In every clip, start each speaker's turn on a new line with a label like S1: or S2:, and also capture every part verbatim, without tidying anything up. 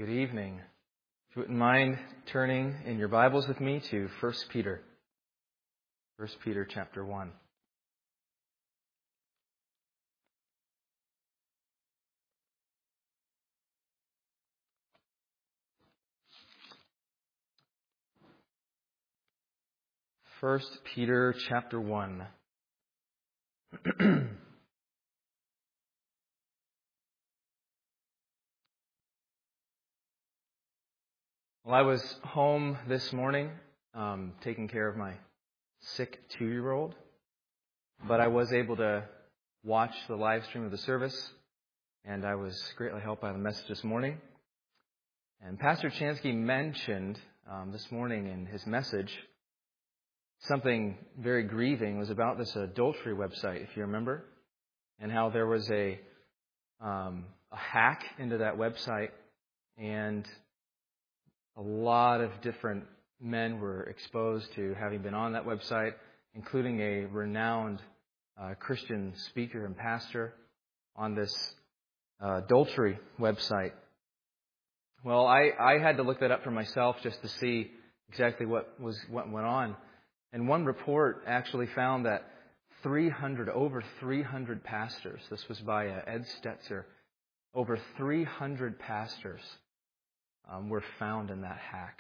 S1: Good evening. If you wouldn't mind turning in your Bibles with me to First Peter. First Peter chapter one. First Peter chapter one. Well, I was home this morning um, taking care of my sick two-year-old, but I was able to watch the live stream of the service, and I was greatly helped by the message this morning. And Pastor Chansky mentioned um, this morning in his message something very grieving. It was about this adultery website, if you remember, and how there was a um, a hack into that website, and a lot of different men were exposed to having been on that website, including a renowned uh, Christian speaker and pastor on this uh, adultery website. Well, I, I had to look that up for myself just to see exactly what was what went on. And one report actually found that three hundred, over three hundred pastors, this was by uh, Ed Stetzer, over three hundred pastors um, were found in that hack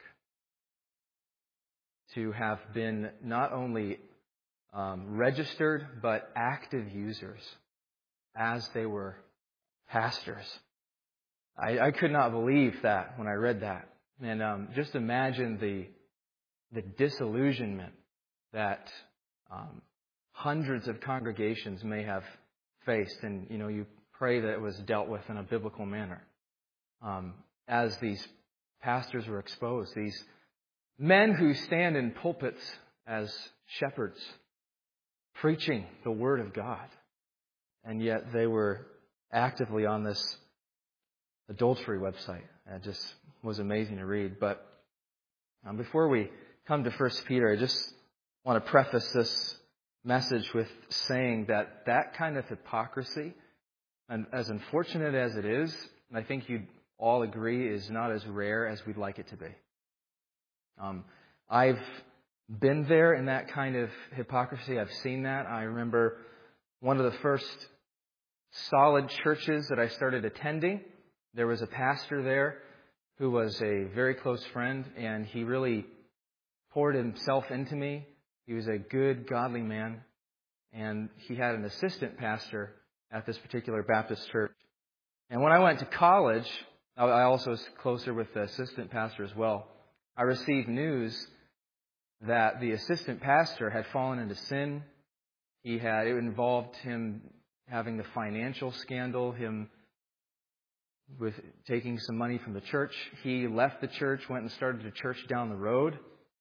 S1: to have been not only um, registered, but active users as they were pastors. I, I could not believe that when I read that. And um, just imagine the the disillusionment that um, hundreds of congregations may have faced. And, you know, you pray that it was dealt with in a biblical manner. Um, as these pastors were exposed, these men who stand in pulpits as shepherds, preaching the Word of God, and yet they were actively on this adultery website. It just was amazing to read. But um, before we come to First Peter, I just want to preface this message with saying that that kind of hypocrisy, and as unfortunate as it is, and I think you'd all agree, is not as rare as we'd like it to be. Um, I've been there in that kind of hypocrisy. I've seen that. I remember one of the first solid churches that I started attending. There was a pastor there who was a very close friend, and he really poured himself into me. He was a good, godly man, and he had an assistant pastor at this particular Baptist church. And when I went to college, I also was closer with the assistant pastor as well. I received news that the assistant pastor had fallen into sin. He had, it involved him having the financial scandal, him with taking some money from the church. He left the church, went and started a church down the road.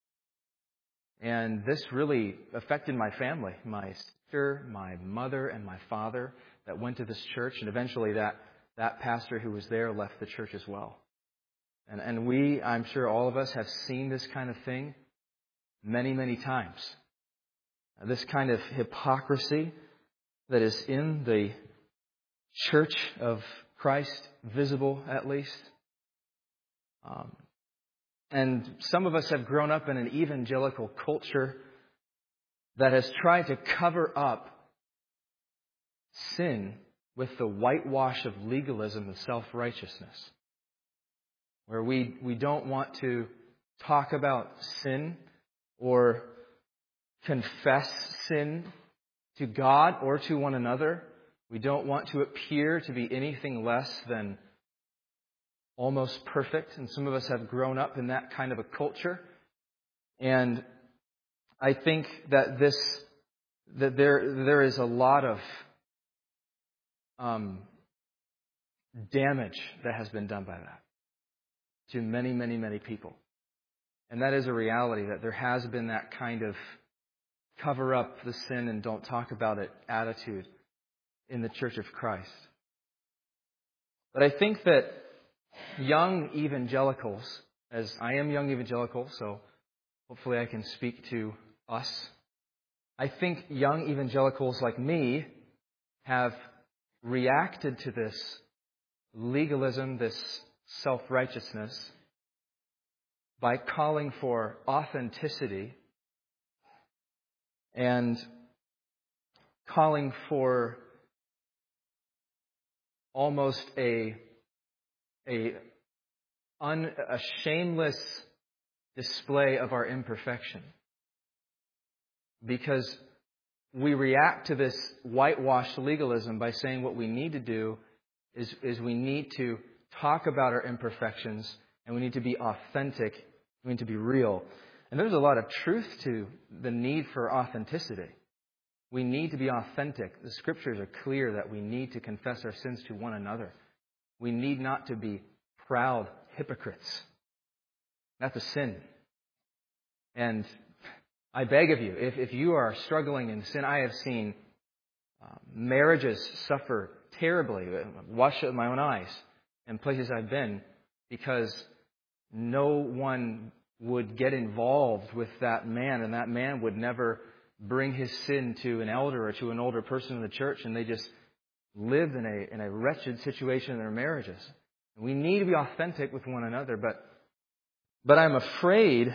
S1: And this really affected my family, my sister, my mother, and my father that went to this church. And eventually that, that pastor who was there left the church as well. And, and we, I'm sure all of us, have seen this kind of thing many, many times. This kind of hypocrisy that is in the church of Christ, visible at least. Um, and some of us have grown up in an evangelical culture that has tried to cover up sin with the whitewash of legalism and self-righteousness, where we, we don't want to talk about sin or confess sin to God or to one another. We don't want to appear to be anything less than almost perfect. And some of us have grown up in that kind of a culture. And I think that this, that there, there is a lot of um, damage that has been done by that to many, many, many people. And that is a reality, that there has been that kind of cover up the sin and don't talk about it attitude in the Church of Christ. But I think that young evangelicals, as I am young evangelical, so hopefully I can speak to us. I think young evangelicals like me have reacted to this legalism, this self-righteousness by calling for authenticity and calling for almost a, a, un, a shameless display of our imperfection. Because we react to this whitewashed legalism by saying what we need to do is, is we need to talk about our imperfections and we need to be authentic. We need to be real. And there's a lot of truth to the need for authenticity. We need to be authentic. The Scriptures are clear that we need to confess our sins to one another. We need not to be proud hypocrites. That's a sin. And I beg of you, if, if you are struggling in sin, I have seen uh, marriages suffer terribly. Watched it with my own eyes in places I've been because no one would get involved with that man, and that man would never bring his sin to an elder or to an older person in the church, and they just lived in a in a wretched situation in their marriages. We need to be authentic with one another, but but I'm afraid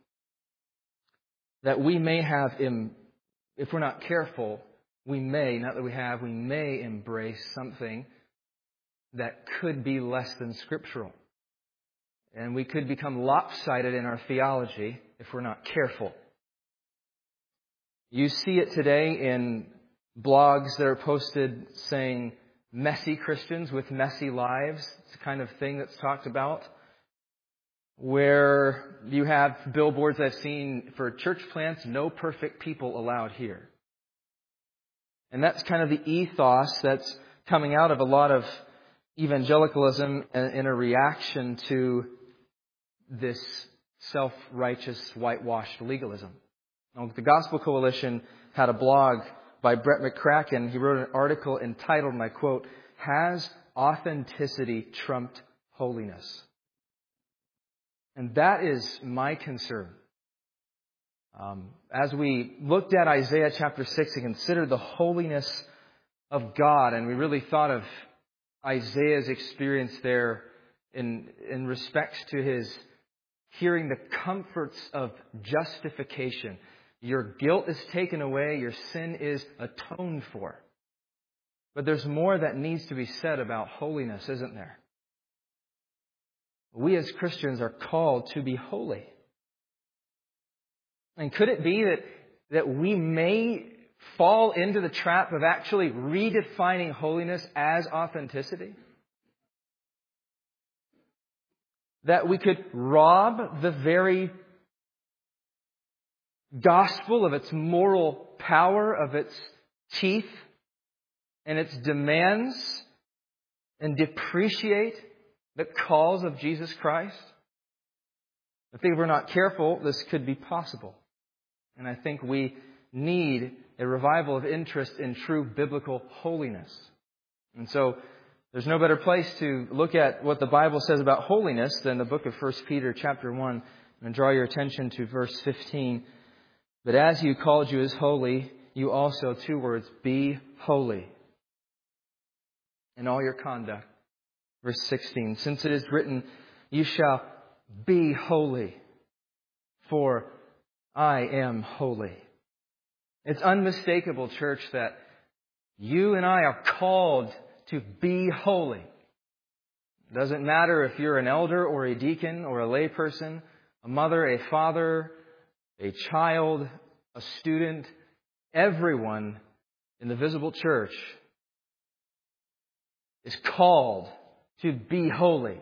S1: that we may have, if we're not careful, we may, not that we have, we may embrace something that could be less than scriptural. And we could become lopsided in our theology if we're not careful. You see it today in blogs that are posted saying messy Christians with messy lives. It's the kind of thing that's talked about. Where you have billboards I've seen for church plants, no perfect people allowed here. And that's kind of the ethos that's coming out of a lot of evangelicalism in a reaction to this self-righteous, whitewashed legalism. Now, the Gospel Coalition had a blog by Brett McCracken. He wrote an article entitled, and I quote, "Has Authenticity Trumped Holiness?" And that is my concern. Um, as we looked at Isaiah chapter six and considered the holiness of God, and we really thought of Isaiah's experience there in, in respects to his hearing the comforts of justification. Your guilt is taken away, your sin is atoned for. But there's more that needs to be said about holiness, isn't there? We as Christians are called to be holy. And could it be that, that we may fall into the trap of actually redefining holiness as authenticity? That we could rob the very gospel of its moral power, of its teeth, and its demands, and depreciate the calls of Jesus Christ? I think if we're not careful, this could be possible. And I think we need a revival of interest in true biblical holiness. And so there's no better place to look at what the Bible says about holiness than the book of First Peter chapter one. And draw your attention to verse fifteen. But as you called you as holy, you also, two words, be holy in all your conduct. Verse sixteen, since it is written, you shall be holy, for I am holy. It's unmistakable, church, that you and I are called to be holy. It doesn't matter if you're an elder or a deacon or a layperson, a mother, a father, a child, a student, everyone in the visible church is called to be holy.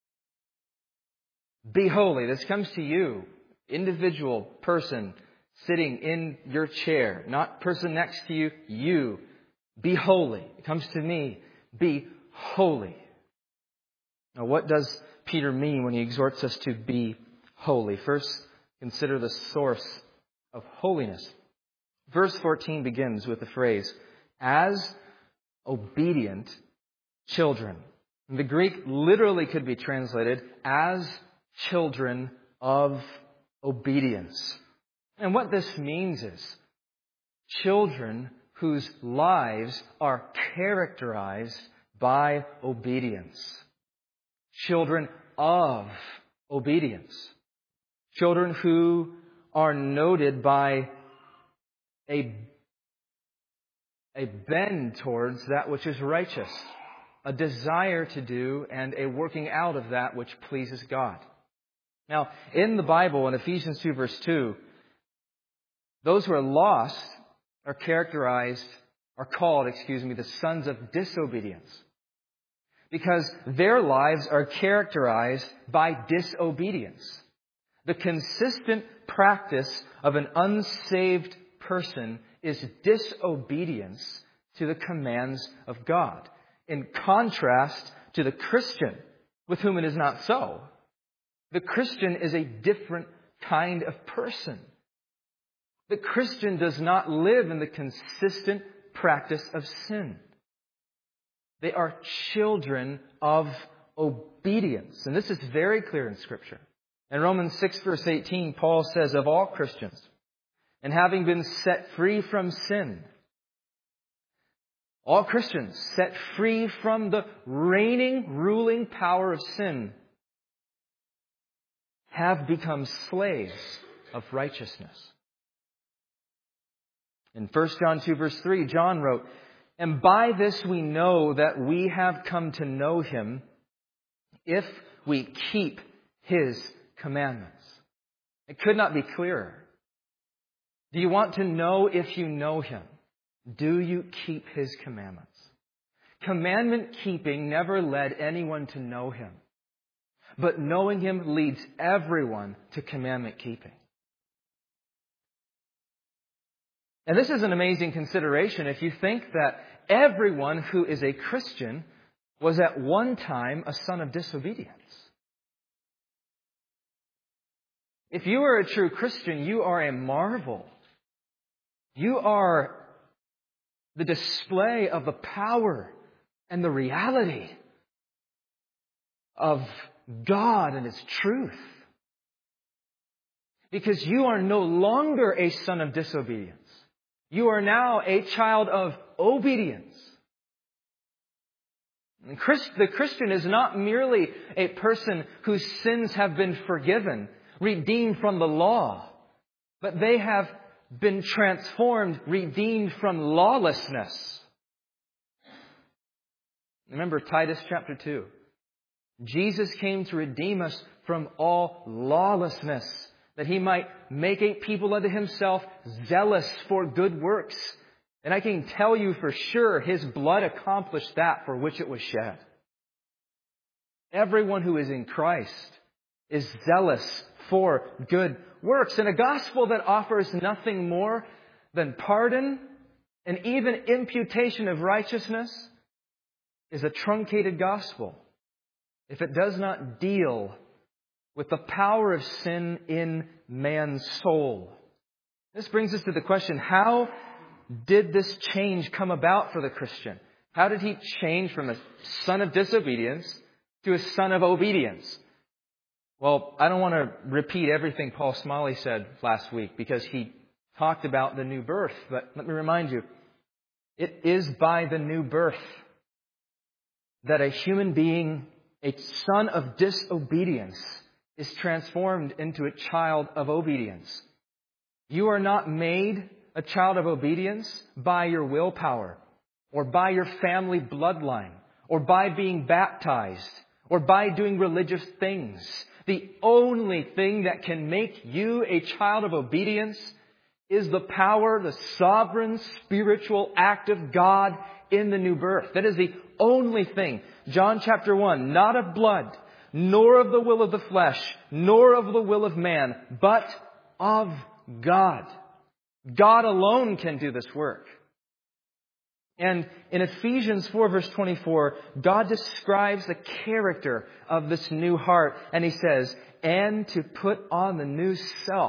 S1: Be holy. This comes to you, individual person sitting in your chair, not person next to you, you. Be holy. It comes to me. Be holy. Now, what does Peter mean when he exhorts us to be holy? First, consider the source of holiness. Verse fourteen begins with the phrase, as obedient children. The Greek literally could be translated as children of obedience. And what this means is children whose lives are characterized by obedience. children of obedience. Children who are noted by a, a bend towards that which is righteous, a desire to do and a working out of that which pleases God. Now, in the Bible, in Ephesians two verse two, those who are lost are characterized, are called, excuse me, the sons of disobedience. Because their lives are characterized by disobedience. The consistent practice of an unsaved person is disobedience to the commands of God. In contrast to the Christian, with whom it is not so. The Christian is a different kind of person. The Christian does not live in the consistent practice of sin. They are children of obedience. And this is very clear in Scripture. In Romans six verse eighteen, Paul says, of all Christians, and having been set free from sin, all Christians set free from the reigning, ruling power of sin, have become slaves of righteousness. In First John two verse three, John wrote, and by this we know that we have come to know Him if we keep His commandments. It could not be clearer. Do you want to know if you know Him? Do you keep His commandments? Commandment keeping never led anyone to know Him. But knowing Him leads everyone to commandment keeping. And this is an amazing consideration if you think that everyone who is a Christian was at one time a son of disobedience. If you are a true Christian, you are a marvel. You are the display of the power and the reality of God and His truth. Because you are no longer a son of disobedience. You are now a child of obedience. And Christ, the Christian is not merely a person whose sins have been forgiven, redeemed from the law, but they have been transformed, redeemed from lawlessness. Remember Titus chapter two. Jesus came to redeem us from all lawlessness, that He might make a people unto Himself zealous for good works. And I can tell you for sure His blood accomplished that for which it was shed. Everyone who is in Christ is zealous for good works. And a gospel that offers nothing more than pardon and even imputation of righteousness is a truncated gospel if it does not deal with the power of sin in man's soul. This brings us to the question, how did this change come about for the Christian? How did he change from a son of disobedience to a son of obedience? Well, I don't want to repeat everything Paul Smalley said last week because he talked about the new birth. But let me remind you, it is by the new birth that a human being, a son of disobedience, is transformed into a child of obedience. You are not made a child of obedience by your willpower or by your family bloodline or by being baptized or by doing religious things. The only thing that can make you a child of obedience is the power, the sovereign spiritual act of God in the new birth. That is the only thing. John chapter one, not of blood, nor of the will of the flesh, nor of the will of man, but of God. God alone can do this work. And in Ephesians four verse twenty-four, God describes the character of this new heart. And He says, and to put on the new self,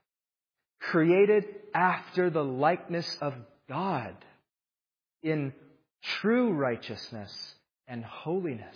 S1: created after the likeness of God, in true righteousness and holiness.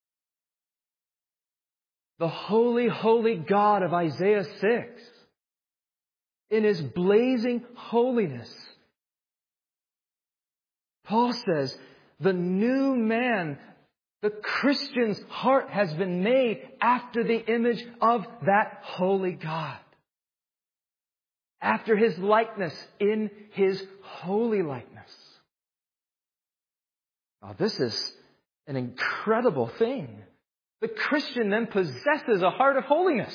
S1: The holy, holy God of Isaiah six, in His blazing holiness, Paul says, the new man The Christian's heart has been made after the image of that holy God. After His likeness, in His holy likeness. Now, this is an incredible thing. The Christian then possesses a heart of holiness.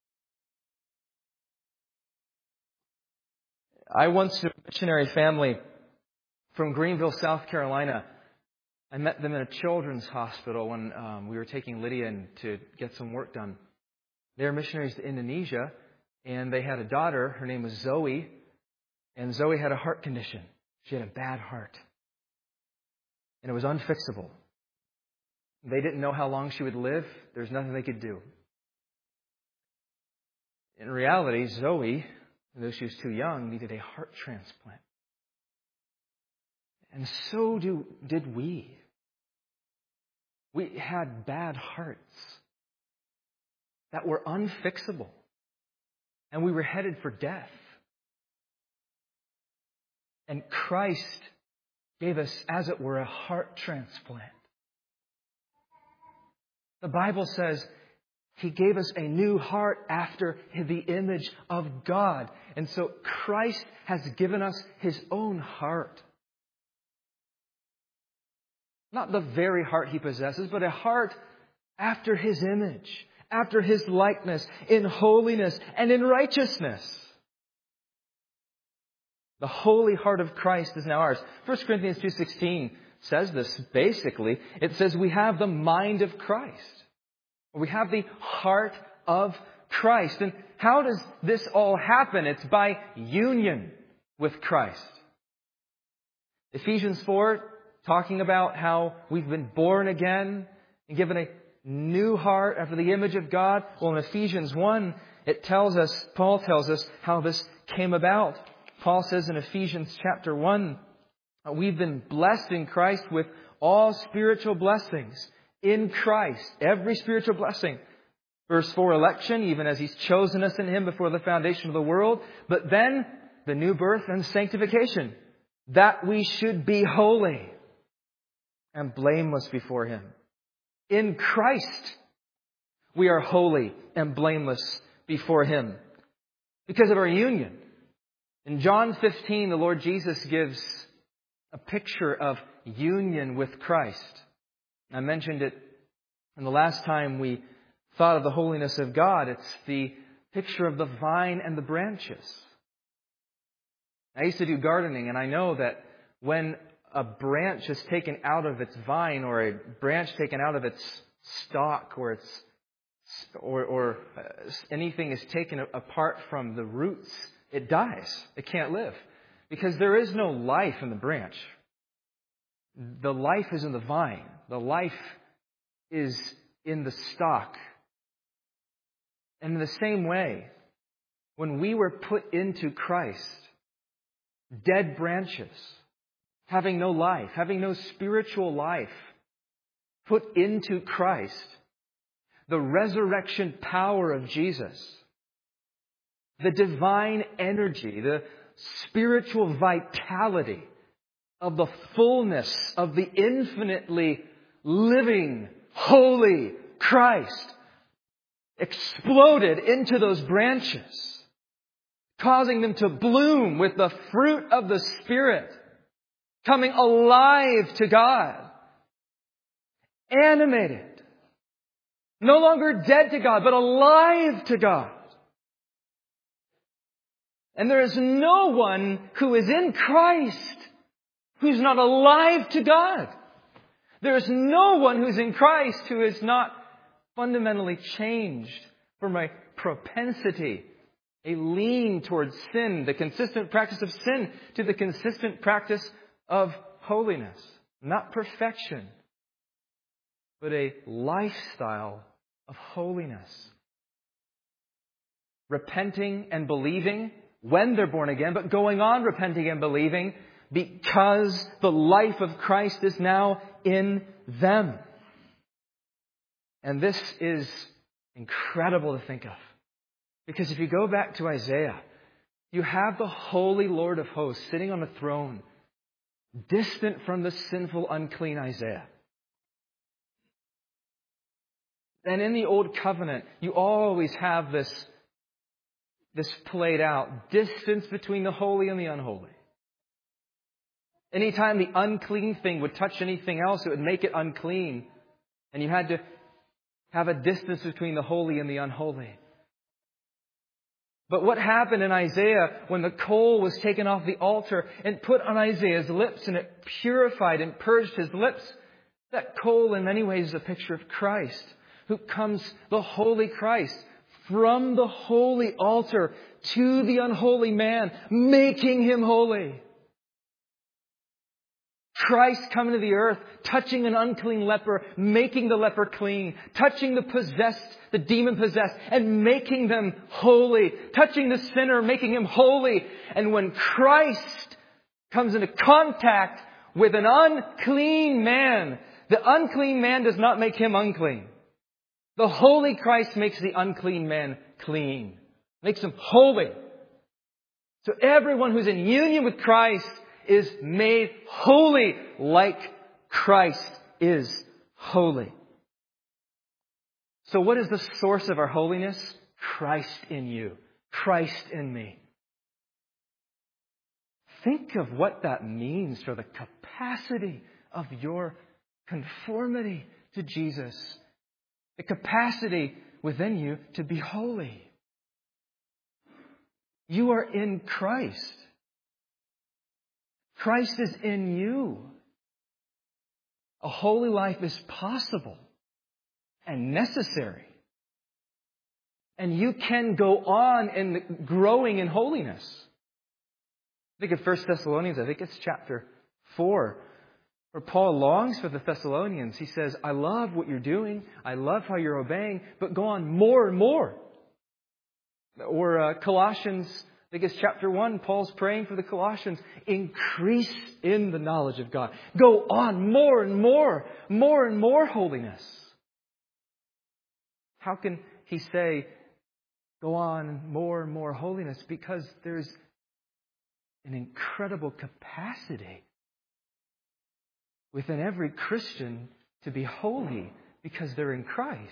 S1: I once knew a missionary family from Greenville, South Carolina. I met them in a children's hospital when um, we were taking Lydia in to get some work done. They were missionaries to Indonesia, and they had a daughter. Her name was Zoe, and Zoe had a heart condition. She had a bad heart, and it was unfixable. They didn't know how long she would live. There's nothing they could do. In reality, Zoe, though she was too young, needed a heart transplant. And so do, did we. We had bad hearts that were unfixable. And we were headed for death. And Christ gave us, as it were, a heart transplant. The Bible says He gave us a new heart after the image of God. And so Christ has given us His own heart. Not the very heart He possesses, but a heart after His image, after His likeness, in holiness and in righteousness. The holy heart of Christ is now ours. First Corinthians two sixteen says this basically. It says we have the mind of Christ. We have the heart of Christ. And how does this all happen? It's by union with Christ. Ephesians four, talking about how we've been born again and given a new heart after the image of God. Well, in Ephesians one, it tells us, Paul tells us how this came about. Paul says in Ephesians chapter one, we've been blessed in Christ with all spiritual blessings in Christ. Every spiritual blessing. Verse four, election, even as He's chosen us in Him before the foundation of the world. But then the new birth and sanctification, that we should be holy and blameless before Him. In Christ, we are holy and blameless before Him because of our union. In John fifteen, the Lord Jesus gives a picture of union with Christ. I mentioned it in the last time we thought of the holiness of God. It's the picture of the vine and the branches. I used to do gardening, and I know that when a branch is taken out of its vine, or a branch taken out of its stalk, or its or, or uh, anything is taken apart from the roots, it dies. It can't live because there is no life in the branch. The life is in the vine. The life is in the stalk. And in the same way, when we were put into Christ, dead branches, having no life, having no spiritual life, put into Christ, the resurrection power of Jesus, the divine energy, the spiritual vitality of the fullness of the infinitely living, holy Christ exploded into those branches, causing them to bloom with the fruit of the Spirit, coming alive to God, animated, no longer dead to God, but alive to God. And there is no one who is in Christ who's not alive to God. There is no one who's in Christ who is not fundamentally changed from a propensity, a lean towards sin, the consistent practice of sin, to the consistent practice of holiness. Not perfection, but a lifestyle of holiness. Repenting and believing when they're born again, but going on repenting and believing because the life of Christ is now in them. And this is incredible to think of. Because if you go back to Isaiah, you have the holy Lord of hosts sitting on a throne, distant from the sinful, unclean Isaiah. And in the Old Covenant, you always have this, this played out. Distance between the holy and the unholy. Anytime the unclean thing would touch anything else, it would make it unclean. And you had to have a distance between the holy and the unholy. But what happened in Isaiah when the coal was taken off the altar and put on Isaiah's lips and it purified and purged his lips? That coal in many ways is a picture of Christ, who comes, the holy Christ, from the holy altar to the unholy man, making him holy. Christ coming to the earth, touching an unclean leper, making the leper clean, touching the possessed, the demon-possessed, and making them holy, touching the sinner, making him holy. And when Christ comes into contact with an unclean man, the unclean man does not make him unclean. The holy Christ makes the unclean man clean, makes him holy. So everyone who's in union with Christ is made holy like Christ is holy. So what is the source of our holiness? Christ in you. Christ in me. Think of what that means for the capacity of your conformity to Jesus. The capacity within you to be holy. You are in Christ. Christ is in you. A holy life is possible and necessary. And you can go on in growing in holiness. Think of First Thessalonians, I think it's chapter four, where Paul longs for the Thessalonians. He says, I love what you're doing. I love how you're obeying, but go on more and more. Or uh, Colossians, I think it's chapter one, Paul's praying for the Colossians. Increase in the knowledge of God. Go on more and more, more and more holiness. How can he say, go on more and more holiness? Because there's an incredible capacity within every Christian to be holy because they're in Christ.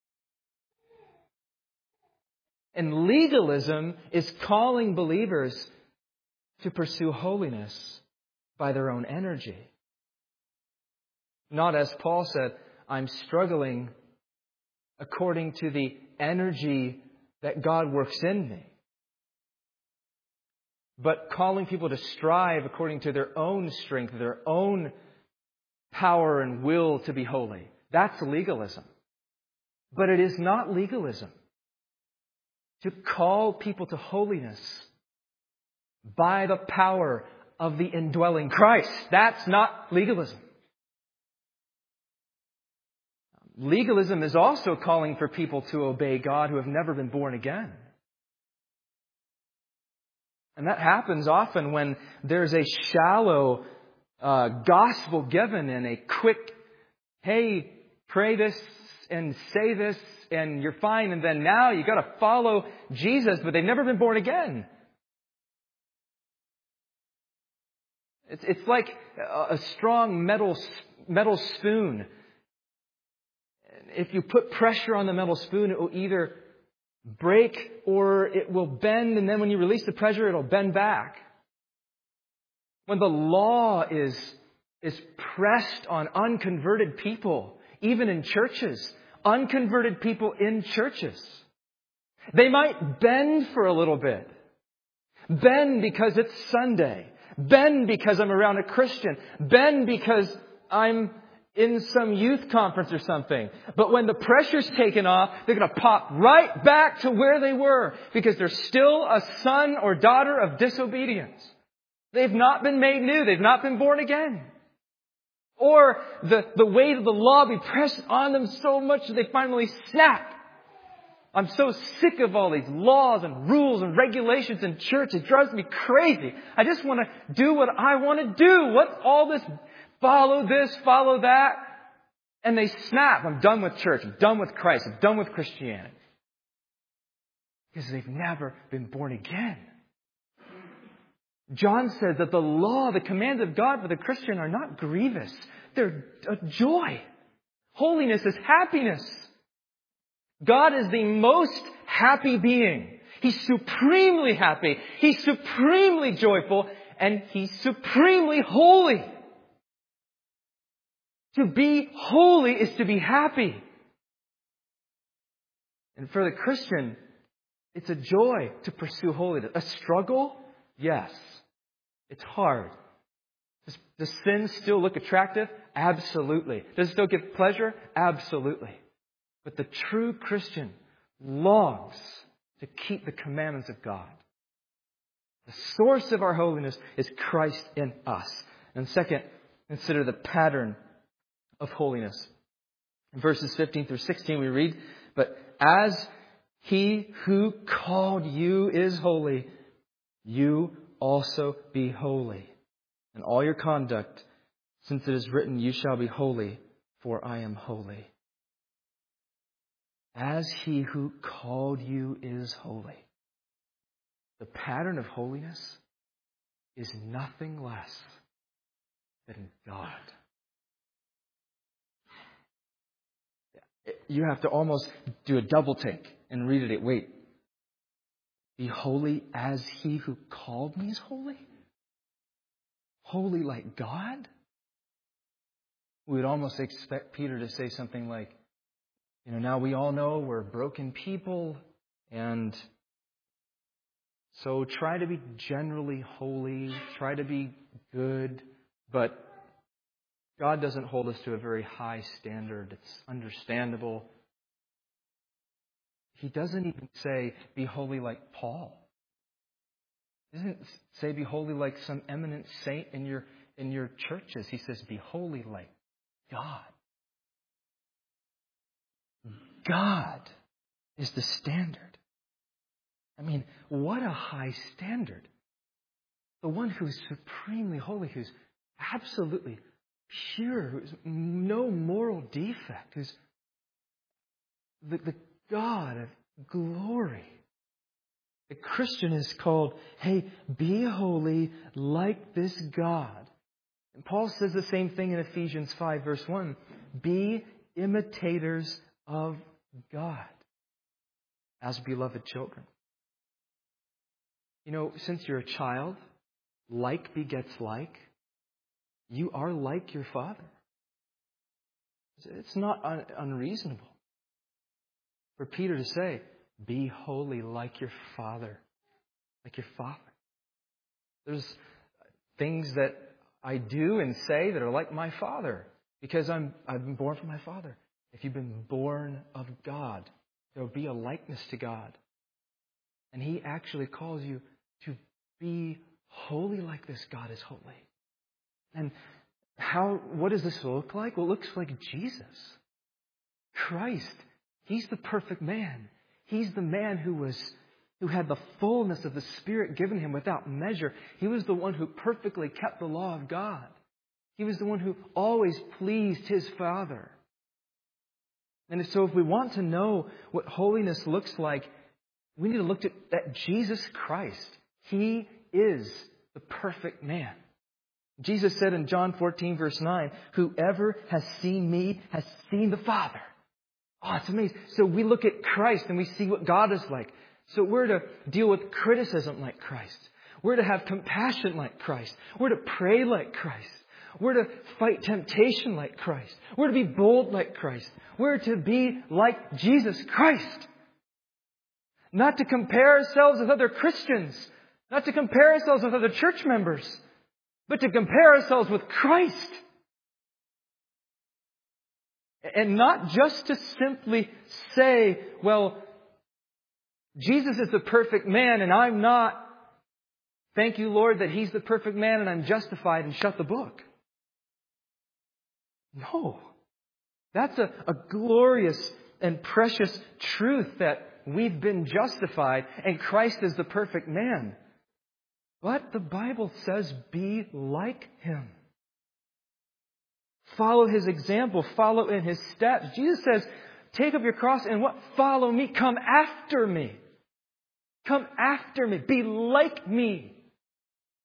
S1: And legalism is calling believers to pursue holiness by their own energy. Not as Paul said, I'm struggling according to the energy that God works in me. But calling people to strive according to their own strength, their own power and will to be holy. That's legalism. But it is not legalism to call people to holiness by the power of the indwelling Christ. That's not legalism. Legalism is also calling for people to obey God who have never been born again. And that happens often when there's a shallow uh, gospel given and a quick, hey, pray this and say this and you're fine. And then now you got to follow Jesus, but they've never been born again. It's, it's like a strong metal, metal spoon. If you put pressure on the metal spoon, it will either break or it will bend. And then when you release the pressure, it'll bend back. When the law is, is pressed on unconverted people, even in churches, unconverted people in churches, they might bend for a little bit. Bend because it's Sunday. Bend because I'm around a Christian. Bend because I'm in some youth conference or something. But when the pressure's taken off, they're going to pop right back to where they were because they're still a son or daughter of disobedience. They've not been made new. They've not been born again. Or the, the weight of the law be pressed on them so much that they finally snap. I'm so sick of all these laws and rules and regulations in church. It drives me crazy. I just want to do what I want to do. What's all this? Follow this, follow that. And they snap. I'm done with church. I'm done with Christ. I'm done with Christianity. Because they've never been born again. John says that the law, the commands of God for the Christian are not grievous. They're a joy. Holiness is happiness. God is the most happy being. He's supremely happy. He's supremely joyful. And He's supremely holy. To be holy is to be happy. And for the Christian, it's a joy to pursue holiness. A struggle? Yes. It's hard. Does, does sin still look attractive? Absolutely. Does it still give pleasure? Absolutely. But the true Christian longs to keep the commandments of God. The source of our holiness is Christ in us. And second, consider the pattern of holiness. In verses fifteen through sixteen we read, "But as He who called you is holy, you also be holy in all your conduct, since it is written, you shall be holy, for I am holy." As He who called you is holy. The pattern of holiness is nothing less than God. You have to almost do a double take and read it. Wait. Be holy as He who called me is holy? Holy like God? We would almost expect Peter to say something like, you know, now we all know we're broken people, and so try to be generally holy, try to be good, but God doesn't hold us to a very high standard. It's understandable. He doesn't even say, be holy like Paul. He doesn't say, be holy like some eminent saint in your, in your churches. He says, be holy like God. God is the standard. I mean, what a high standard. The one who is supremely holy, who's absolutely pure, who's no moral defect, who's the, the God of glory. The Christian is called, hey, be holy like this God. And Paul says the same thing in Ephesians five, verse one. Be imitators of God as beloved children. You know, since you're a child, like begets like. You are like your Father. It's not un- unreasonable for Peter to say, be holy like your Father. Like your Father. There's things that I do and say that are like my Father because I'm, I've been born from my Father. If you've been born of God, there will be a likeness to God. And He actually calls you to be holy like this God is holy. And how? What does this look like? Well, it looks like Jesus. Christ. He's the perfect man. He's the man who was, who had the fullness of the Spirit given Him without measure. He was the one who perfectly kept the law of God. He was the one who always pleased His Father. And so if we want to know what holiness looks like, we need to look at, at Jesus Christ. He is the perfect man. Jesus said in John fourteen, verse nine, whoever has seen me has seen the Father. Oh, it's amazing. So we look at Christ and we see what God is like. So we're to deal with criticism like Christ. We're to have compassion like Christ. We're to pray like Christ. We're to fight temptation like Christ. We're to be bold like Christ. We're to be like Jesus Christ. Not to compare ourselves with other Christians. Not to compare ourselves with other church members. But to compare ourselves with Christ. And not just to simply say, well, Jesus is the perfect man and I'm not. Thank you, Lord, that He's the perfect man and I'm justified, and shut the book. No. That's a, a glorious and precious truth that we've been justified and Christ is the perfect man. But the Bible says, be like Him. Follow His example. Follow in His steps. Jesus says, take up your cross and what? Follow me. Come after me. Come after me. Be like me.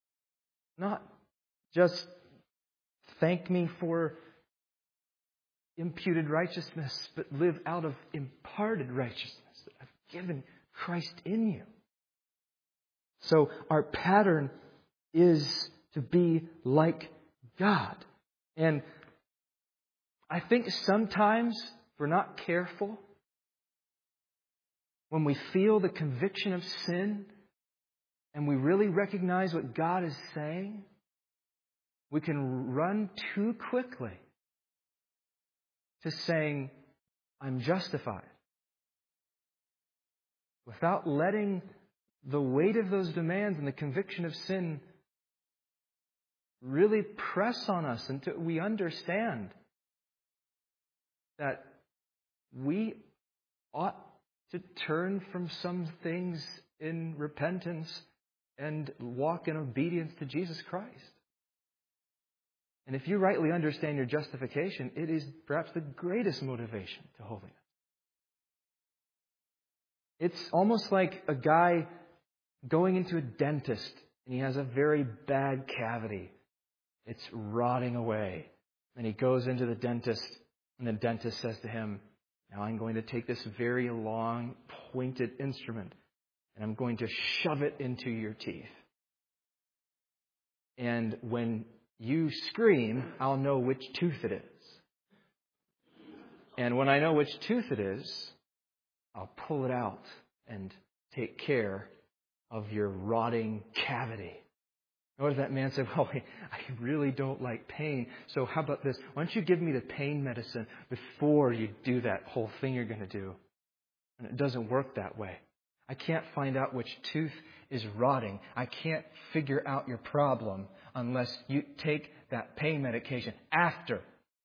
S1: Not just thank me for imputed righteousness, but live out of imparted righteousness that I've given Christ in you. So our pattern is to be like God. And I think sometimes if we're not careful, when we feel the conviction of sin and we really recognize what God is saying, we can run too quickly to saying, I'm justified, without letting the weight of those demands and the conviction of sin really press on us until we understand that we ought to turn from some things in repentance and walk in obedience to Jesus Christ. And if you rightly understand your justification, it is perhaps the greatest motivation to holiness. It's almost like a guy going into a dentist and he has a very bad cavity. It's rotting away. And he goes into the dentist and the dentist says to him, now I'm going to take this very long, pointed instrument and I'm going to shove it into your teeth. And when you scream, I'll know which tooth it is. And when I know which tooth it is, I'll pull it out and take care of your rotting cavity. What does that man say? Well, I really don't like pain. So how about this? Why don't you give me the pain medicine before you do that whole thing you're going to do? And it doesn't work that way. I can't find out which tooth is rotting. I can't figure out your problem unless you take that pain medication after.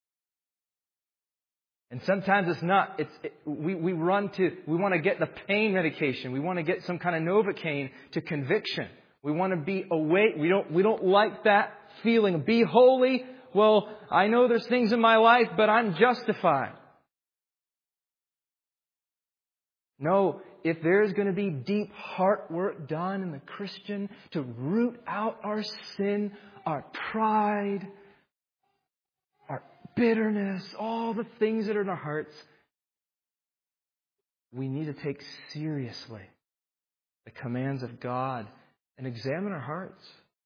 S1: And sometimes it's not. It's it, we we run to we want to get the pain medication. We want to get some kind of Novocaine to conviction. We want to be awake. We don't we don't like that feeling. Be holy. Well, I know there's things in my life, but I'm justified. No, if there is going to be deep heart work done in the Christian to root out our sin, our pride, our bitterness, all the things that are in our hearts, we need to take seriously the commands of God and examine our hearts.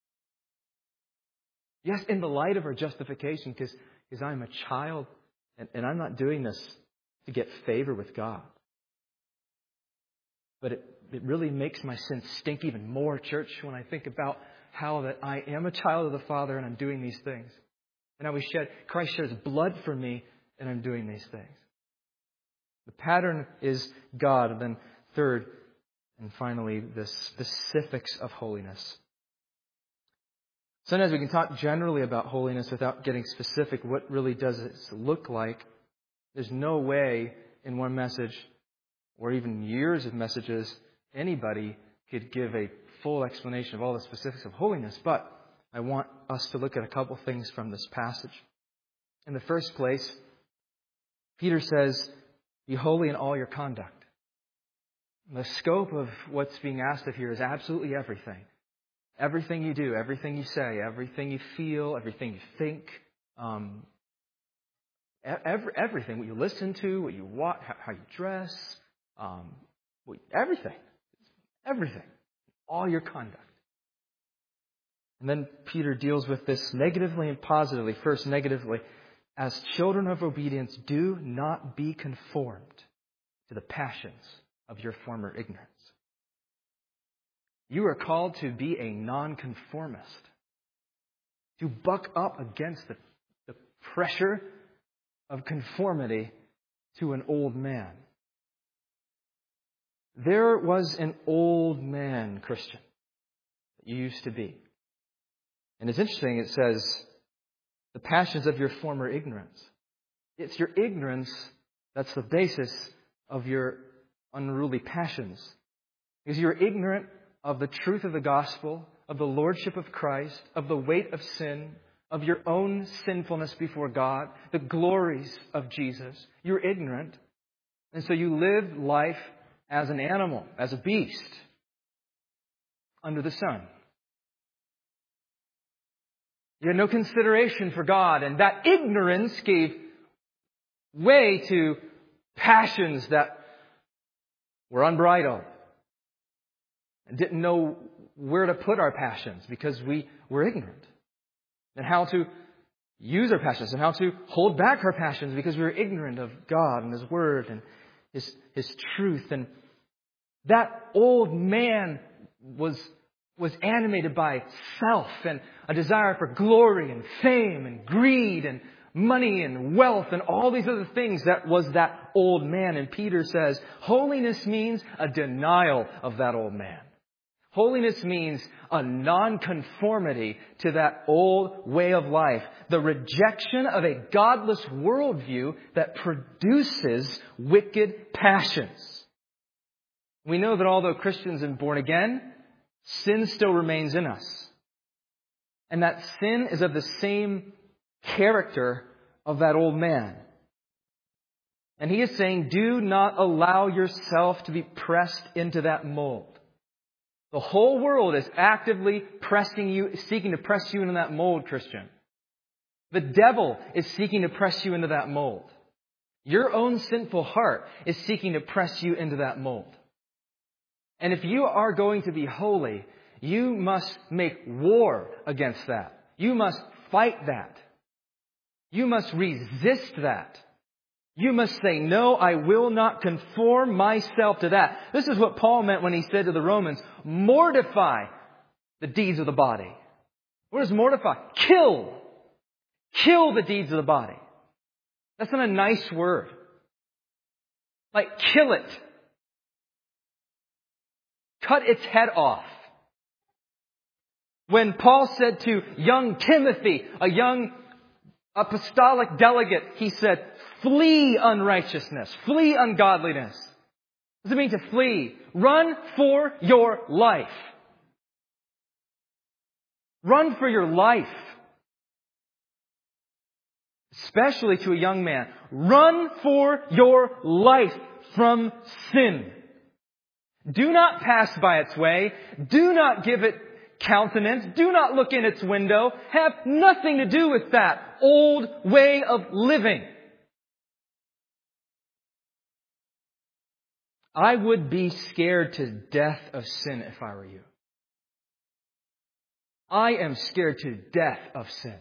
S1: Yes, in the light of our justification, because because I'm a child and, and I'm not doing this to get favor with God. But it, it really makes my sin stink even more, church, when I think about how that I am a child of the Father and I'm doing these things. And how we shed, Christ sheds blood for me and I'm doing these things. The pattern is God. And then third, and finally, the specifics of holiness. Sometimes we can talk generally about holiness without getting specific. What really does it look like? There's no way in one message or even years of messages anybody could give a full explanation of all the specifics of holiness. But I want us to look at a couple things from this passage. In the first place, Peter says, be holy in all your conduct. The scope of what's being asked of here is absolutely everything. Everything you do, everything you say, everything you feel, everything you think, um, every, everything, what you listen to, what you watch, how, how you dress, um, what, everything, everything, all your conduct. And then Peter deals with this negatively and positively. First, negatively, as children of obedience, do not be conformed to the passions of your former ignorance. You are called to be a nonconformist, to buck up against the, the pressure of conformity to an old man. There was an old man, Christian, that you used to be. And it's interesting, it says, the passions of your former ignorance. It's your ignorance that's the basis of your unruly passions. Because you're ignorant of the truth of the gospel, of the lordship of Christ, of the weight of sin, of your own sinfulness before God, the glories of Jesus. You're ignorant. And so you live life as an animal, as a beast, under the sun. You had no consideration for God, and that ignorance gave way to passions that were unbridled and didn't know where to put our passions because we were ignorant, and how to use our passions and how to hold back our passions because we were ignorant of God and His Word and His, His truth. And that old man was, was animated by self and a desire for glory and fame and greed and money and wealth and all these other things. That was that old man. And Peter says, holiness means a denial of that old man. Holiness means a nonconformity to that old way of life. The rejection of a godless worldview that produces wicked passions. We know that although Christians and born again, sin still remains in us. And that sin is of the same character of that old man. And he is saying, do not allow yourself to be pressed into that mold. The whole world is actively pressing you, seeking to press you into that mold, Christian. The devil is seeking to press you into that mold. Your own sinful heart is seeking to press you into that mold. And if you are going to be holy, you must make war against that. You must fight that. You must resist that. You must say, no, I will not conform myself to that. This is what Paul meant when he said to the Romans, mortify the deeds of the body. What does mortify? Kill. Kill the deeds of the body. That's not a nice word. Like, kill it. Cut its head off. When Paul said to young Timothy, a young apostolic delegate, he said, flee unrighteousness. Flee ungodliness. What does it mean to flee? Run for your life. Run for your life. Especially to a young man. Run for your life from sin. Do not pass by its way. Do not give it countenance. Do not look in its window. Have nothing to do with that old way of living. I would be scared to death of sin if I were you. I am scared to death of sin.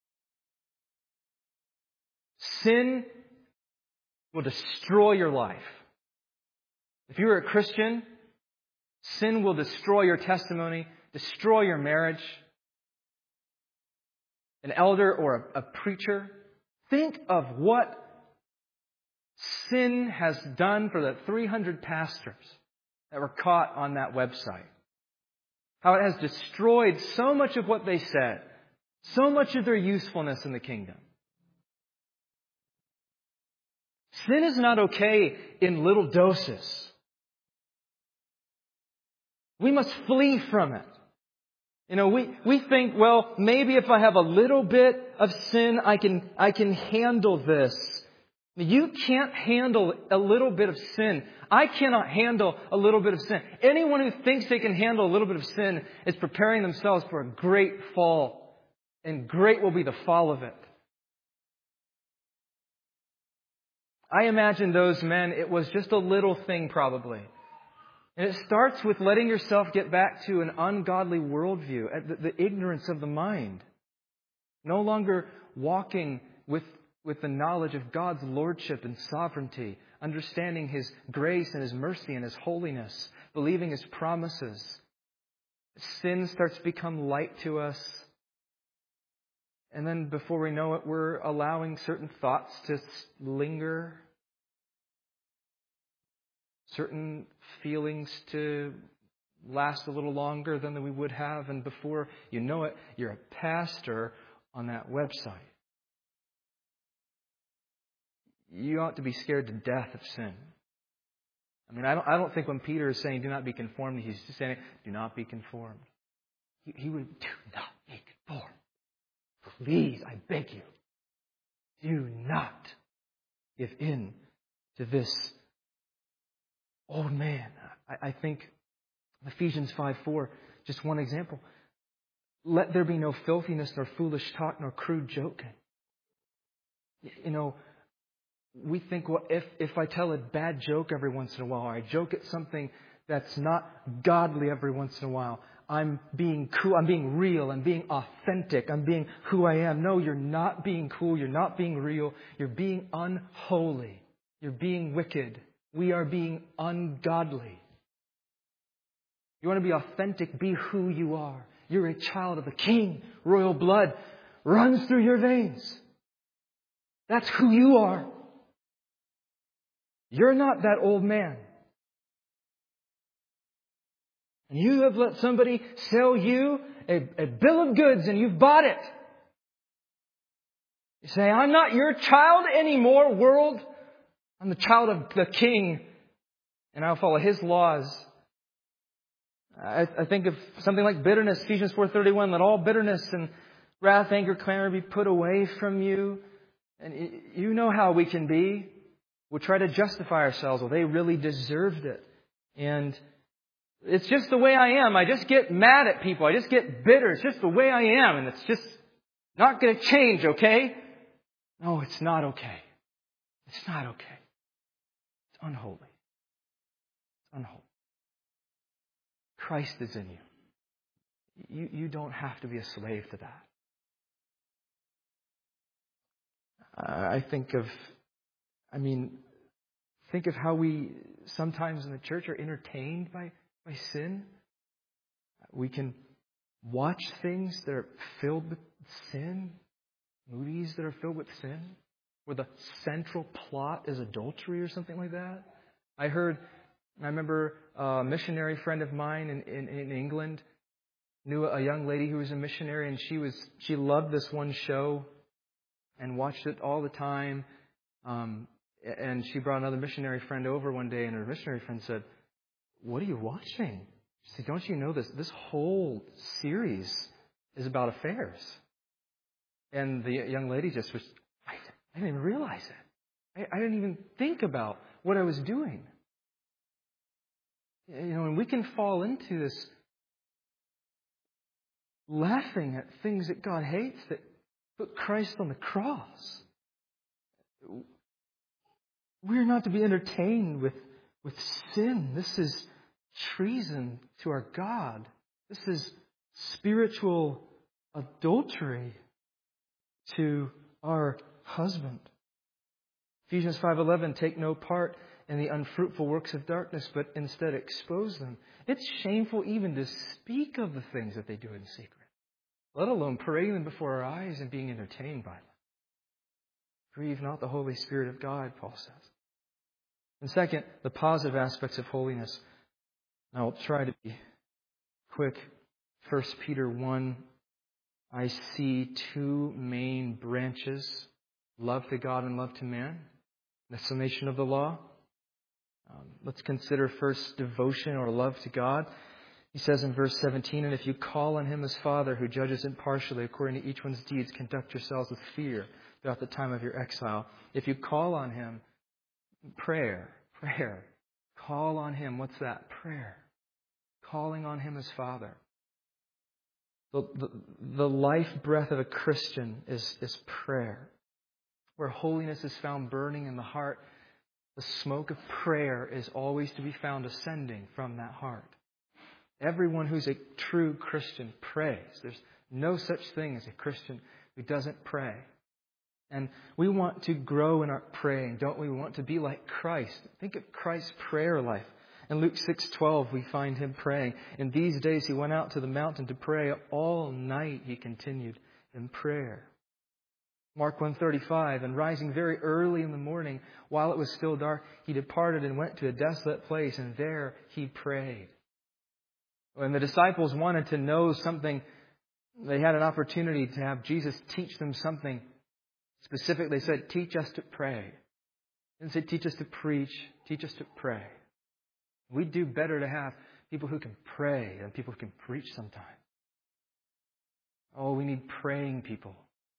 S1: Sin will destroy your life. If you're a Christian, sin will destroy your testimony, destroy your marriage. An elder or a, a preacher, think of what sin has done for the three hundred pastors that were caught on that website. How it has destroyed so much of what they said, so much of their usefulness in the kingdom. Sin is not okay in little doses. We must flee from it. You know, we, we think, well, maybe if I have a little bit of sin, I can, I can handle this. You can't handle a little bit of sin. I cannot handle a little bit of sin. Anyone who thinks they can handle a little bit of sin is preparing themselves for a great fall. And great will be the fall of it. I imagine those men, it was just a little thing probably. And it starts with letting yourself get back to an ungodly worldview, the, the ignorance of the mind. No longer walking with, with the knowledge of God's lordship and sovereignty, understanding His grace and His mercy and His holiness, believing His promises. Sin starts to become light to us. And then before we know it, we're allowing certain thoughts to linger. Certain feelings to last a little longer than we would have. And before you know it, you're a pastor on that website. You ought to be scared to death of sin. I mean, I don't, I don't think when Peter is saying, do not be conformed, he's just saying, do not be conformed. He, he would, do not be conformed. Please, I beg you, do not give in to this old man. I, I think Ephesians five four, just one example. Let there be no filthiness, nor foolish talk, nor crude joking. You know, we think, well, if, if I tell a bad joke every once in a while, or I joke at something that's not godly every once in a while, I'm being cool, I'm being real, I'm being authentic, I'm being who I am. No, you're not being cool, you're not being real, you're being unholy, you're being wicked. We are being ungodly. You want to be authentic, be who you are. You're a child of the King. Royal blood runs through your veins. That's who you are. You're not that old man. And you have let somebody sell you a, a bill of goods and you've bought it. You say, I'm not your child anymore, world. I'm the child of the King and I'll follow His laws. I, I think of something like bitterness. Ephesians four thirty-one, let all bitterness and wrath, anger, clamor be put away from you. And you know how we can be. We'll try to justify ourselves. Well, they really deserved it. And it's just the way I am. I just get mad at people. I just get bitter. It's just the way I am. And it's just not going to change, okay? No, it's not okay. It's not okay. It's unholy. It's unholy. Christ is in you. You, you don't have to be a slave to that. Uh, I think of, I mean, think of how we sometimes in the church are entertained by, by sin. We can watch things that are filled with sin, movies that are filled with sin, where the central plot is adultery or something like that. I heard, I remember a missionary friend of mine in, in, in England knew a young lady who was a missionary, and she was she loved this one show and watched it all the time. Um, and she brought another missionary friend over one day, and her missionary friend said, "What are you watching?" She said, "Don't you know this? This whole series is about affairs." And the young lady just was, I, I didn't even realize it. I, I didn't even think about what I was doing. You know, and we can fall into this laughing at things that God hates that put Christ on the cross. We're not to be entertained with, with sin. This is treason to our God. This is spiritual adultery to our husband. Ephesians five eleven, take no part in the unfruitful works of darkness, but instead expose them. It's shameful even to speak of the things that they do in secret, let alone parading them before our eyes and being entertained by them. Grieve not the Holy Spirit of God, Paul says. And second, the positive aspects of holiness. Now, I'll try to be quick. First Peter one, I see two main branches, love to God and love to man, the summation of the law. Um, let's consider first devotion or love to God. He says in verse seventeen, and if you call on Him as Father who judges impartially according to each one's deeds, conduct yourselves with fear throughout the time of your exile. If you call on Him, prayer, prayer. Call on Him. What's that? Prayer. Calling on Him as Father. The, the, the life breath of a Christian is, is prayer. Where holiness is found burning in the heart, the smoke of prayer is always to be found ascending from that heart. Everyone who's a true Christian prays. There's no such thing as a Christian who doesn't pray. And we want to grow in our praying, don't we? We want to be like Christ. Think of Christ's prayer life. In Luke six twelve, we find Him praying. In these days, He went out to the mountain to pray. All night He continued in prayer. Mark one thirty-five, and rising very early in the morning, while it was still dark, He departed and went to a desolate place, and there He prayed. When the disciples wanted to know something, they had an opportunity to have Jesus teach them something specific. They said, teach us to pray. They didn't say, teach us to preach, teach us to pray. We'd do better to have people who can pray than people who can preach sometimes. Oh, we need praying people.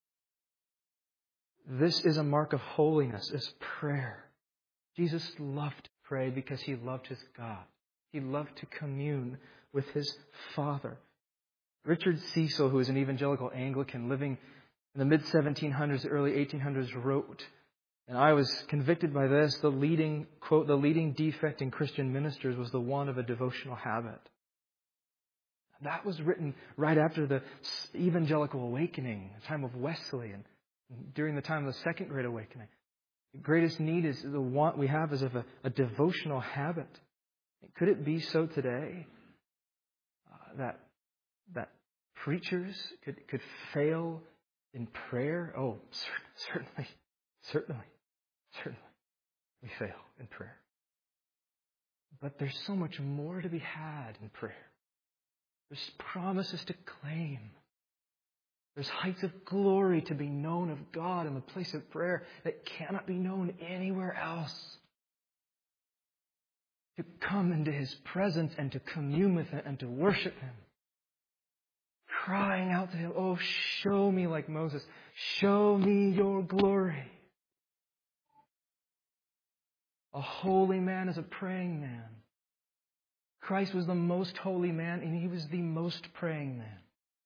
S1: This is a mark of holiness, is prayer. Jesus loved to pray because He loved His God. He loved to commune with His Father. Richard Cecil, who is an evangelical Anglican living in the mid seventeen hundreds, early eighteen hundreds, wrote And I was convicted by this. The leading, quote, the leading defect in Christian ministers was the want of a devotional habit. That was written right after the evangelical awakening, the time of Wesley, and during the time of the Second Great Awakening. The greatest need is the want we have is of a, a devotional habit. Could it be so today uh, that that preachers could, could fail in prayer? Oh, certainly, certainly, certainly, we fail in prayer. But there's so much more to be had in prayer. There's promises to claim. There's heights of glory to be known of God in the place of prayer that cannot be known anywhere else. To come into His presence and to commune with Him and to worship Him. Crying out to Him, oh, show me like Moses. Show me your glory. A holy man is a praying man. Christ was the most holy man and He was the most praying man.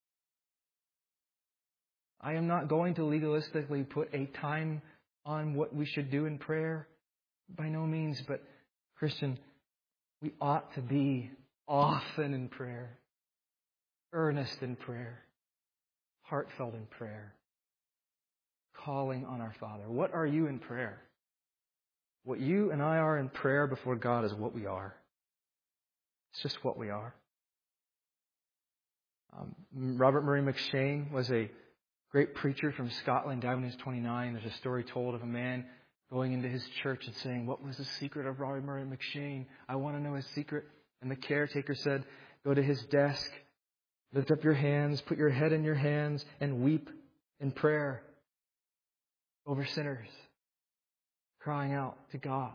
S1: I am not going to legalistically put a time on what we should do in prayer. By no means, but Christian, we ought to be often in prayer, earnest in prayer, heartfelt in prayer, calling on our Father. What are you in prayer? What you and I are in prayer before God is what we are. It's just what we are. Um, Robert Murray McCheyne was a great preacher from Scotland, died when he was twenty-nine. There's a story told of a man going into his church and saying, what was the secret of Robert Murray McCheyne? I want to know his secret. And the caretaker said, go to his desk, lift up your hands, put your head in your hands, and weep in prayer over sinners, crying out to God.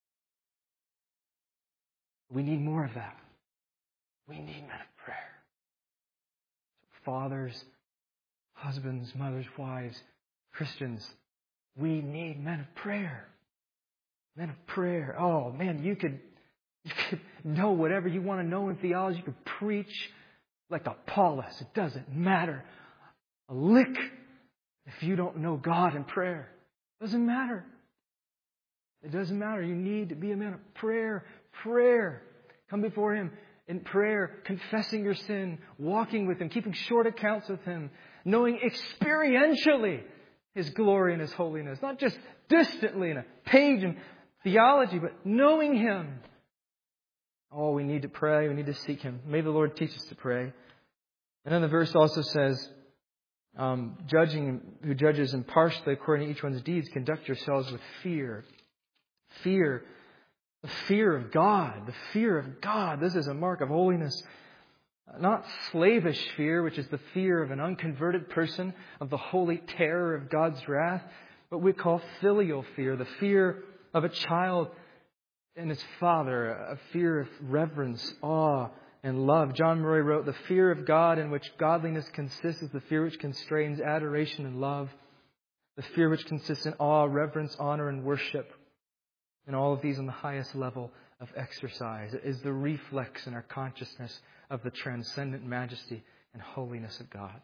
S1: We need more of that. We need men of prayer. Fathers, husbands, mothers, wives, Christians, we need men of prayer. Men of prayer. Oh, man, you could, you could know whatever you want to know in theology. You could preach like Apollos. It doesn't matter a lick if you don't know God in prayer. It doesn't matter. It doesn't matter. You need to be a man of prayer. Prayer. Come before Him in prayer, confessing your sin, walking with Him, keeping short accounts with Him, knowing experientially His glory and His holiness. Not just distantly in a page in theology, but knowing Him. Oh, we need to pray. We need to seek Him. May the Lord teach us to pray. And then the verse also says, um, judging who judges impartially according to each one's deeds, conduct yourselves with fear. Fear. The fear of God. The fear of God. This is a mark of holiness. Not slavish fear, which is the fear of an unconverted person, of the holy terror of God's wrath, but we call filial fear, the fear of a child and his father, a fear of reverence, awe, and love. John Murray wrote, the fear of God in which godliness consists is the fear which constrains adoration and love, the fear which consists in awe, reverence, honor, and worship. And all of these on the highest level of exercise. It is the reflex in our consciousness of the transcendent majesty and holiness of God.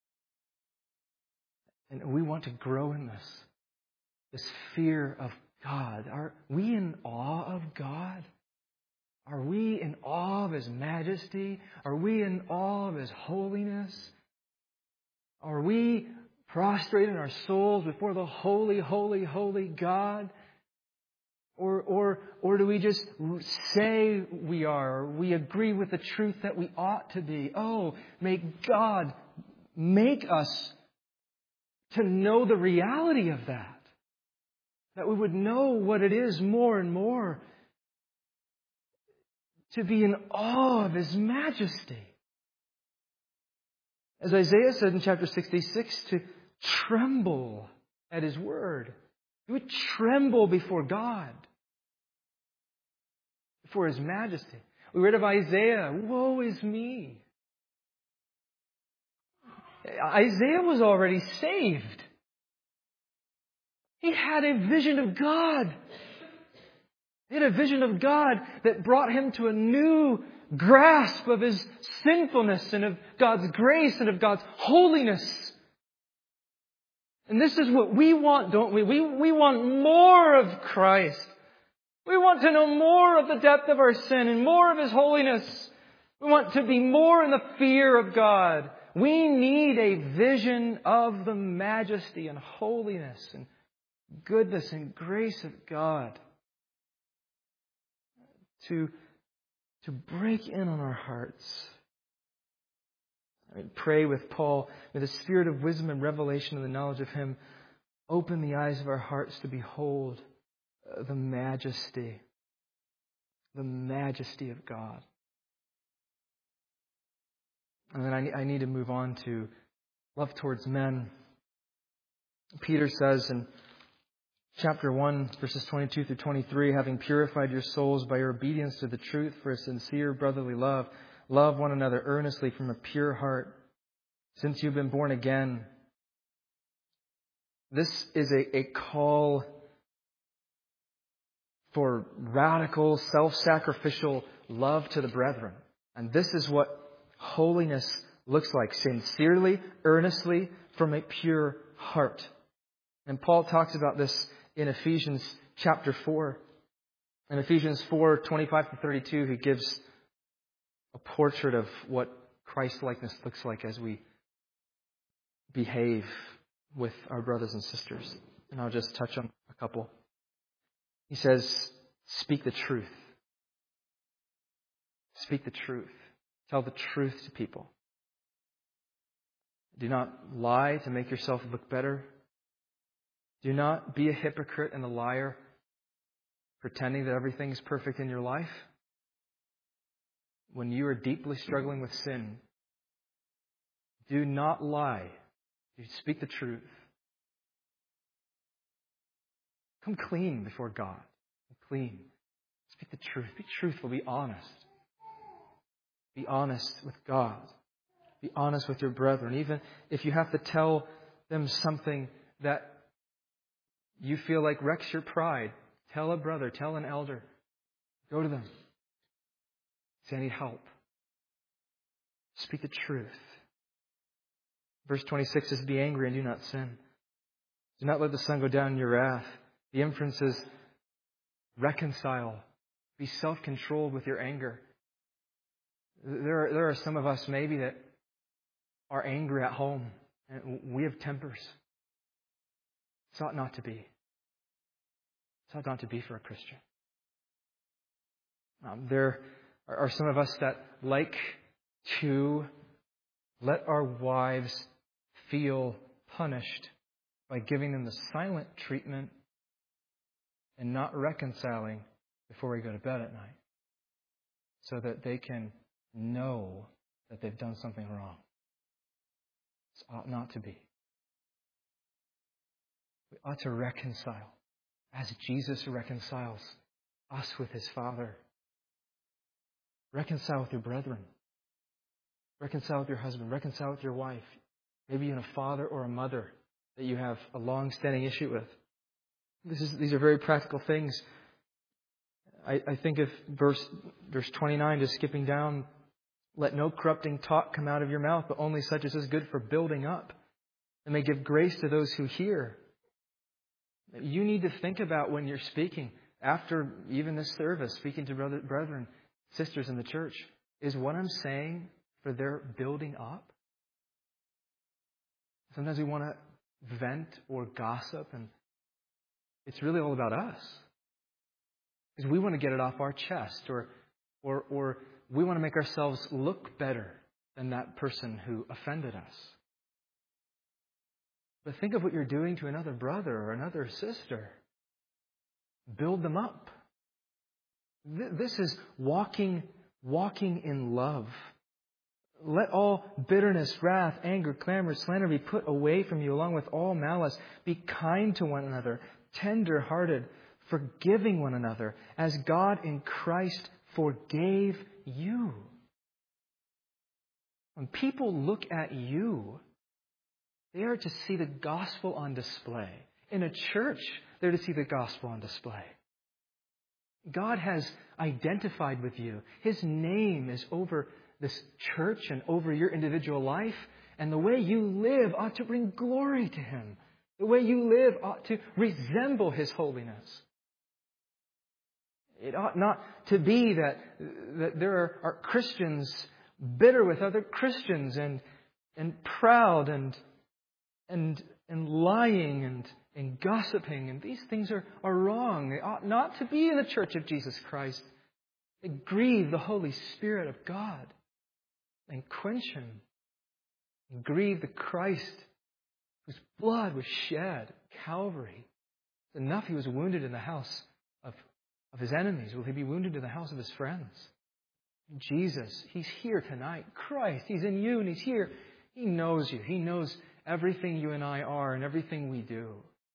S1: And we want to grow in this. This fear of God. Are we in awe of God? Are we in awe of His majesty? Are we in awe of His holiness? Are we prostrate in our souls before the holy, holy, holy God? Or, or, or do we just say we are? Or we agree with the truth that we ought to be? Oh, may God make us to know the reality of that. That we would know what it is more and more to be in awe of His majesty. As Isaiah said in chapter sixty-six, to tremble at His word. You would tremble before God. For His majesty. We read of Isaiah, woe is me. Isaiah was already saved. He had a vision of God. He had a vision of God that brought him to a new grasp of his sinfulness and of God's grace and of God's holiness. And this is what we want, don't we? We, we want more of Christ. We want to know more of the depth of our sin and more of His holiness. We want to be more in the fear of God. We need a vision of the majesty and holiness and goodness and grace of God to, to break in on our hearts. I mean, pray with Paul, with the spirit of wisdom and revelation and the knowledge of Him, open the eyes of our hearts to behold the majesty, the majesty of God. And then I, I need to move on to love towards men. Peter says in chapter one, verses twenty-two through twenty-three, having purified your souls by your obedience to the truth for a sincere brotherly love, love one another earnestly from a pure heart, since you've been born again. This is a, a call for radical, self-sacrificial love to the brethren. And this is what holiness looks like. Sincerely, earnestly, from a pure heart. And Paul talks about this in Ephesians chapter four. In Ephesians four, twenty-five to thirty-two, he gives a portrait of what Christ-likeness looks like as we behave with our brothers and sisters. And I'll just touch on a couple. He says, speak the truth. Speak the truth. Tell the truth to people. Do not lie to make yourself look better. Do not be a hypocrite and a liar, pretending that everything is perfect in your life. When you are deeply struggling with sin, do not lie. You speak the truth. Come clean before God. Come clean. Speak the truth. Be truthful. Be honest. Be honest with God. Be honest with your brethren. Even if you have to tell them something that you feel like wrecks your pride, tell a brother, tell an elder. Go to them. Say, I need help. Speak the truth. Verse twenty-six says, be angry and do not sin. Do not let the sun go down in your wrath. The inference is reconcile. Be self-controlled with your anger. There are, there are some of us maybe that are angry at home. And we have tempers. It ought not to be. It ought not to be for a Christian. Um, there are some of us that like to let our wives feel punished by giving them the silent treatment and not reconciling before we go to bed at night, so that they can know that they've done something wrong. This ought not to be. We ought to reconcile as Jesus reconciles us with His Father. Reconcile with your brethren. Reconcile with your husband. Reconcile with your wife. Maybe even a father or a mother that you have a long-standing issue with. This is, these are very practical things. I, I think of verse, verse twenty-nine, just skipping down. Let no corrupting talk come out of your mouth, but only such as is good for building up and may give grace to those who hear. You need to think about when you're speaking, after even this service, speaking to brother, brethren, sisters in the church, is what I'm saying for their building up? Sometimes we want to vent or gossip, and it's really all about us. Because we want to get it off our chest, or, or, or we want to make ourselves look better than that person who offended us. But think of what you're doing to another brother or another sister. Build them up. This is walking, walking in love. Let all bitterness, wrath, anger, clamor, slander be put away from you, along with all malice. Be kind to one another, tender-hearted, forgiving one another, as God in Christ forgave you. When people look at you, they are to see the gospel on display. In a church, they're to see the gospel on display. God has identified with you. His name is over this church and over your individual life. And the way you live ought to bring glory to Him. The way you live ought to resemble His holiness. It ought not to be that, that there are, are Christians bitter with other Christians and and proud and and and lying and, and gossiping. And these things are, are wrong. They ought not to be in the church of Jesus Christ. They grieve the Holy Spirit of God and quench Him. And grieve the Christ whose blood was shed at Calvary. It's enough He was wounded in the house of, of His enemies. Will He be wounded in the house of His friends? Jesus, He's here tonight. Christ, He's in you and He's here. He knows you. He knows everything you and I are and everything we do.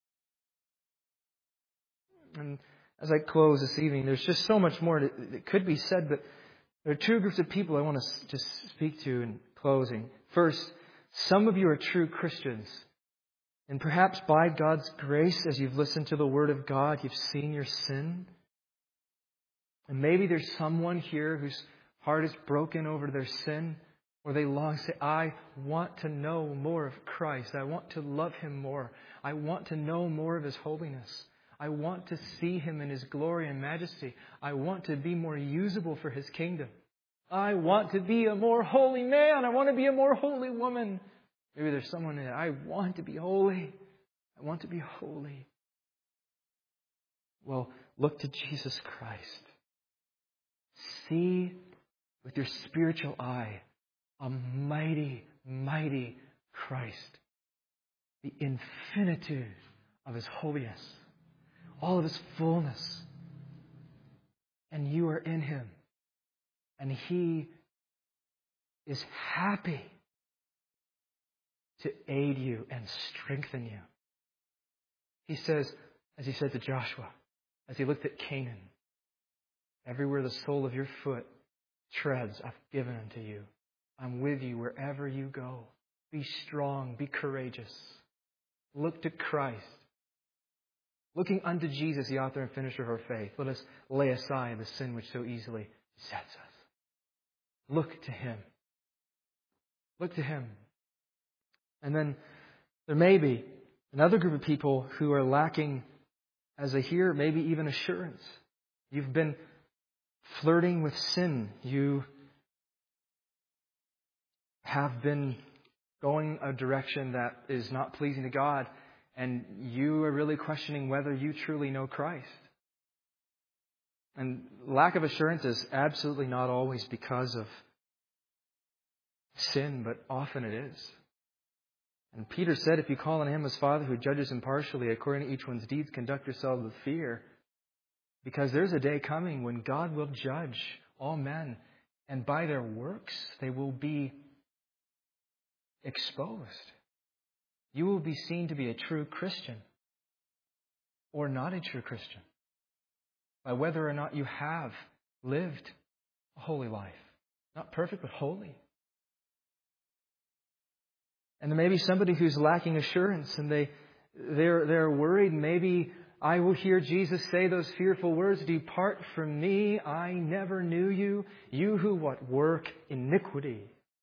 S1: And as I close this evening, there's just so much more that, that could be said, but there are two groups of people I want to just speak to in closing. First, some of you are true Christians. And perhaps by God's grace, as you've listened to the Word of God, you've seen your sin. And maybe there's someone here whose heart is broken over their sin, or they long to say, I want to know more of Christ. I want to love Him more. I want to know more of His holiness. I want to see Him in His glory and majesty. I want to be more usable for His kingdom. I want to be a more holy man. I want to be a more holy woman. Maybe there's someone that I want to be holy. I want to be holy. Well, look to Jesus Christ. See with your spiritual eye a mighty, mighty Christ. The infinitude of His holiness. All of His fullness. And you are in Him. And He is happy to aid you and strengthen you. He says, as He said to Joshua, as he looked at Canaan, everywhere the sole of your foot treads, I've given unto you. I'm with you wherever you go. Be strong, be courageous. Look to Christ. Looking unto Jesus, the author and finisher of our faith, let us lay aside the sin which so easily besets us. Look to Him. Look to Him. And then there may be another group of people who are lacking, as they hear, maybe even assurance. You've been flirting with sin. You have been going a direction that is not pleasing to God, and you are really questioning whether you truly know Christ. And lack of assurance is absolutely not always because of sin, but often it is. And Peter said, if you call on Him as Father who judges impartially according to each one's deeds, conduct yourselves with fear. Because there's a day coming when God will judge all men, and by their works they will be exposed. You will be seen to be a true Christian or not a true Christian by whether or not you have lived a holy life. Not perfect, but holy. And there may be somebody who's lacking assurance, and they, they're, they're worried. Maybe I will hear Jesus say those fearful words, depart from me, I never knew you, you who what work iniquity.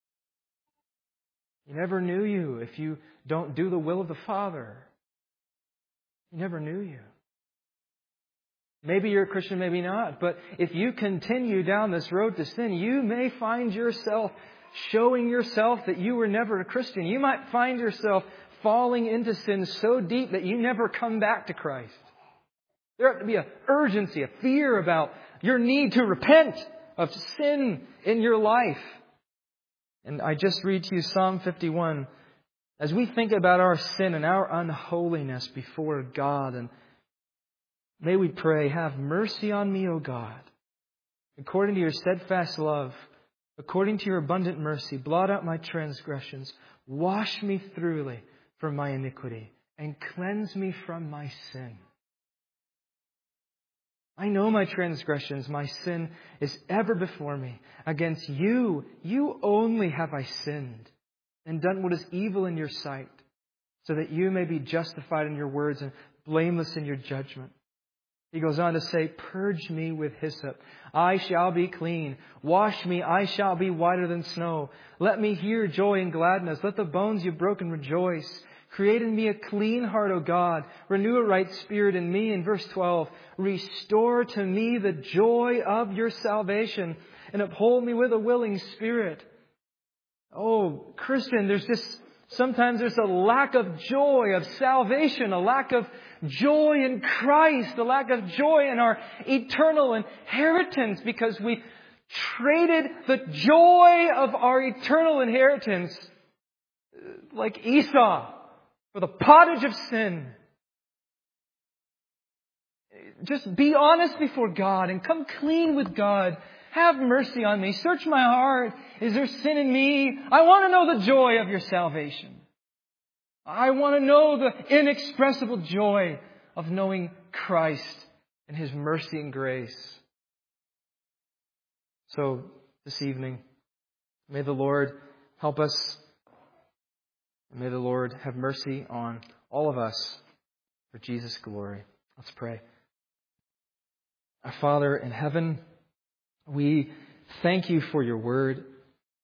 S1: He never knew you if you don't do the will of the Father. He never knew you. Maybe you're a Christian, maybe not. But if you continue down this road to sin, you may find yourself showing yourself that you were never a Christian. You might find yourself falling into sin so deep that you never come back to Christ. There ought to be an urgency, a fear about your need to repent of sin in your life. And I just read to you Psalm fifty-one. As we think about our sin and our unholiness before God, and may we pray, have mercy on me, O God, according to your steadfast love, according to your abundant mercy, blot out my transgressions, wash me thoroughly from my iniquity, and cleanse me from my sin. I know my transgressions, my sin is ever before me. Against you, you only have I sinned, and done what is evil in your sight, so that you may be justified in your words and blameless in your judgment. He goes on to say, purge me with hyssop, I shall be clean. Wash me, I shall be whiter than snow. Let me hear joy and gladness. Let the bones you've broken rejoice. Create in me a clean heart, O God. Renew a right spirit in me. In verse twelve, restore to me the joy of your salvation and uphold me with a willing spirit. Oh, Christian, there's just, sometimes there's a lack of joy of salvation, a lack of joy in Christ, a lack of joy in our eternal inheritance because we traded the joy of our eternal inheritance like Esau for the pottage of sin. Just be honest before God and come clean with God. Have mercy on me. Search my heart. Is there sin in me? I want to know the joy of your salvation. I want to know the inexpressible joy of knowing Christ and His mercy and grace. So, this evening, may the Lord help us. May the Lord have mercy on all of us for Jesus' glory. Let's pray. Our Father in heaven, we thank you for your word.